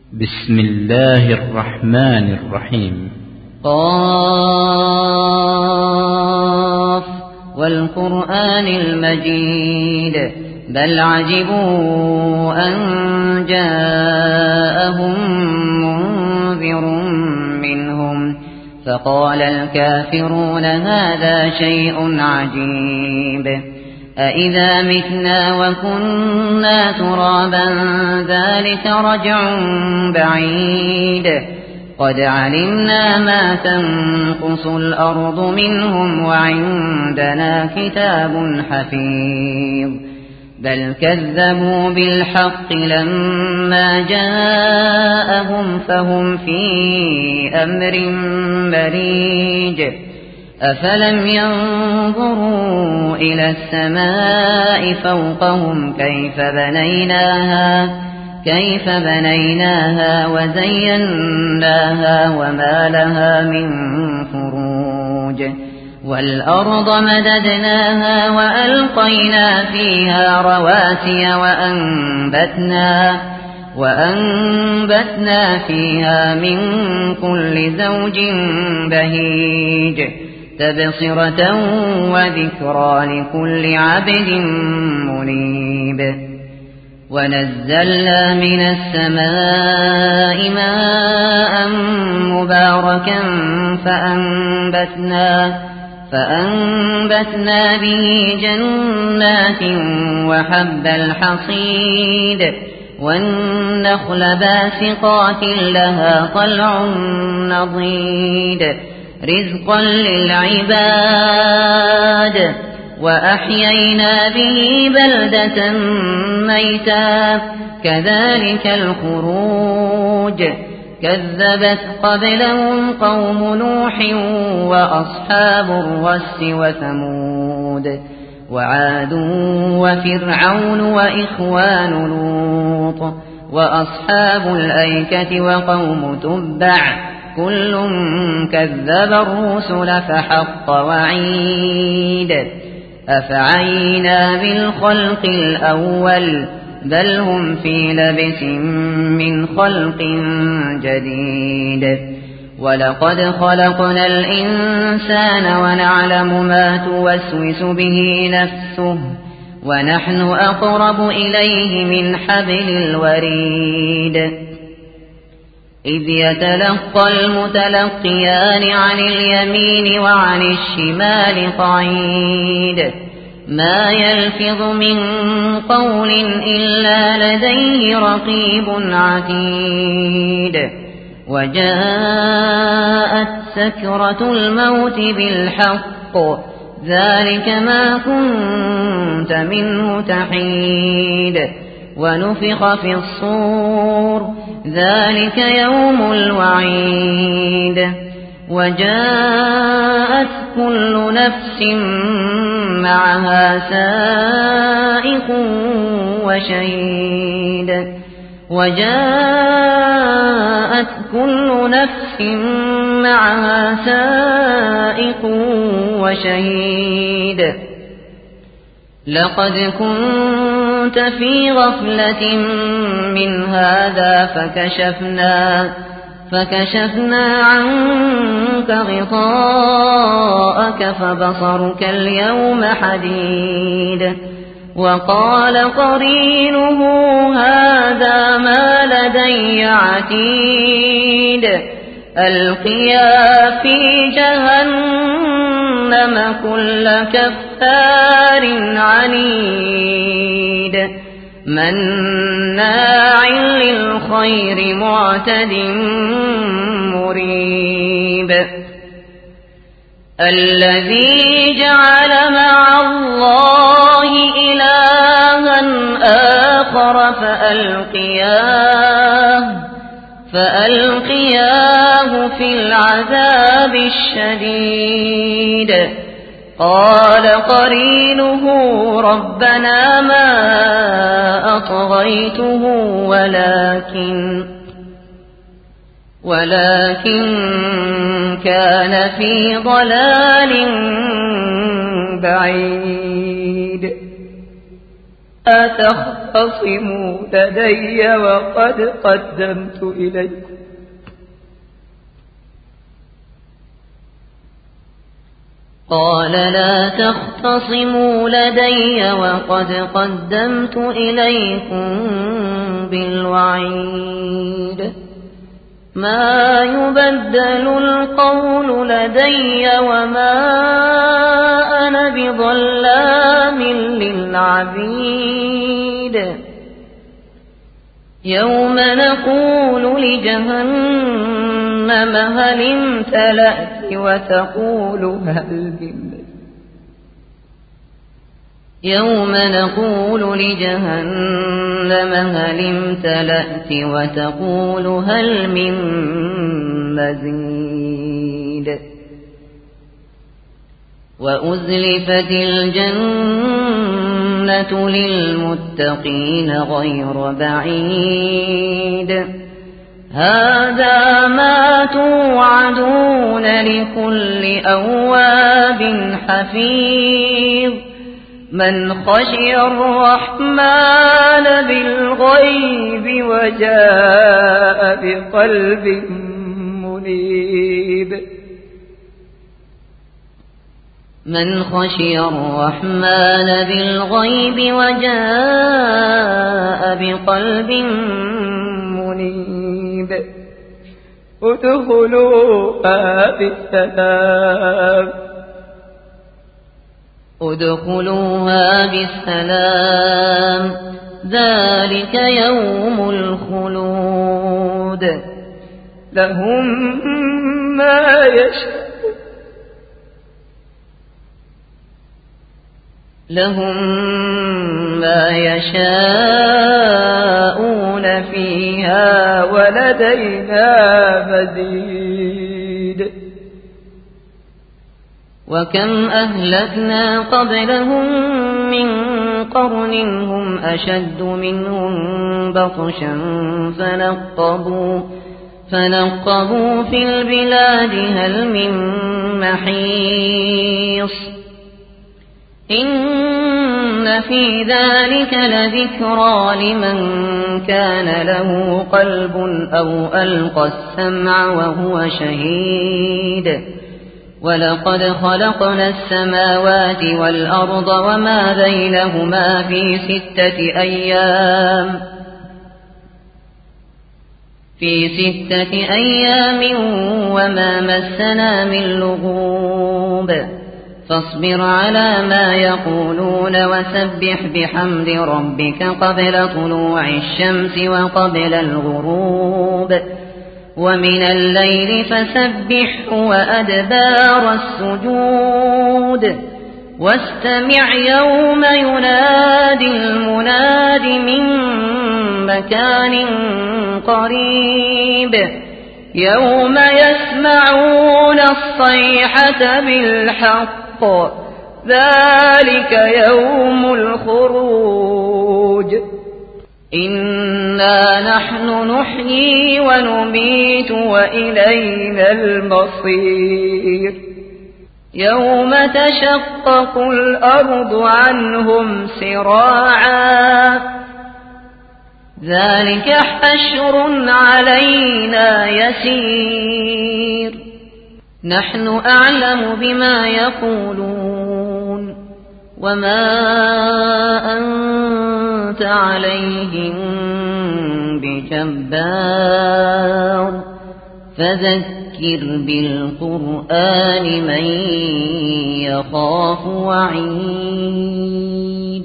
بسم الله الرحمن الرحيم. قاف والقرآن المجيد بل عجبوا أن جاءهم منذر منهم فقال الكافرون هذا شيء عجيب أإذا متنا وكنا ترابا ذلك رجع بعيد قد علمنا ما تنقص الأرض منهم وعندنا كتاب حفيظ بل كذبوا بالحق لما جاءهم فهم في أمر مريج أفلم ينظروا إلى السماء فوقهم كيف بنيناها وزيناها وما لها من فروج والأرض مددناها وألقينا فيها رواسي وأنبتنا فيها من كل زوج بهيج تبصرة وذكرى لكل عبد منيب ونزلنا من السماء ماء مباركا فأنبتنا به جنات وحب الحصيد والنخل باسقات لها طلع نضيد رزقا للعباد وأحيينا به بلدة ميتا كذلك الخروج كذبت قبلهم قوم نوح وأصحاب الرس وثمود وعاد وفرعون وإخوان لوط وأصحاب الأيكة وقوم تبع كل كذب الرسل فحق وعيد أفعينا بالخلق الأول بل هم في لبس من خلق جديد ولقد خلقنا الإنسان ونعلم ما توسوس به نفسه ونحن أقرب إليه من حبل الوريد إذ يتلقى المتلقيان عن اليمين وعن الشمال قعيد ما يلفظ من قول إلا لديه رقيب عتيد وجاءت سكرة الموت بالحق ذلك ما كنت منه تحيد ونفخ في الصور ذلك يوم الوعيد وجاءت كل نفس معها سائق وشهيد لقد كنت في غفلة من هذا فكشفنا عنك غطاءك فبصرك اليوم حديد وقال قرينه هذا ما لدي عتيد ألقيا في جهنم كل كفار عنيد مناع للخير معتد مريب الذي جعل مع الله إلها آخر فألقياه في العذاب الشديد قال قرينه ربنا ما أطغيته ولكن كان في ضلال بعيد لا تختصموا لدي وقد قدمت إليكم قال لا تختصموا لدي وقد قدمت إليكم بالوعيد ما يبدل القول لدي وما أنا بظلام للعبيد يوم نقول لجهنم هل امتلأت وتقول هل من يوم نقول لجهنم هل امتلأت وتقول هل من مزيد وأزلفت الجنة للمتقين غير بعيد هذا ما توعدون لكل أواب حفيظ من خشي الرحمن بالغيب وجاء بقلب منيب من خشي الرحمن بالغيب وجاء بقلب منيب ادخلوها بالسلام ذلك يوم الخلود لهم ما يشاءون فيها ولدينا مزيد وكم أهلكنا قبلهم من قرن هم أشد منهم بطشا فنقبوا في البلاد هل من محيص إن في ذلك لذكرى لمن كان له قلب أو ألقى السمع وهو شهيد ولقد خلقنا السماوات والأرض وما بينهما في 6 أيام وما مسنا من لغوب فاصبر على ما يقولون وسبح بحمد ربك قبل طلوع الشمس وقبل الغروب ومن الليل فسبحه وأدبار السجود واستمع يوم ينادي المناد من مكان قريب يوم يسمعون الصيحة بالحق ذلك يوم الخروج إنا نحن نحيي ونميت وإلينا المصير يوم تشقق الأرض عنهم سراعا ذلك حشر علينا يسير نحن أعلم بما يقولون وما أنت عليهم بجبار فذكر بالقرآن من يخاف وعيد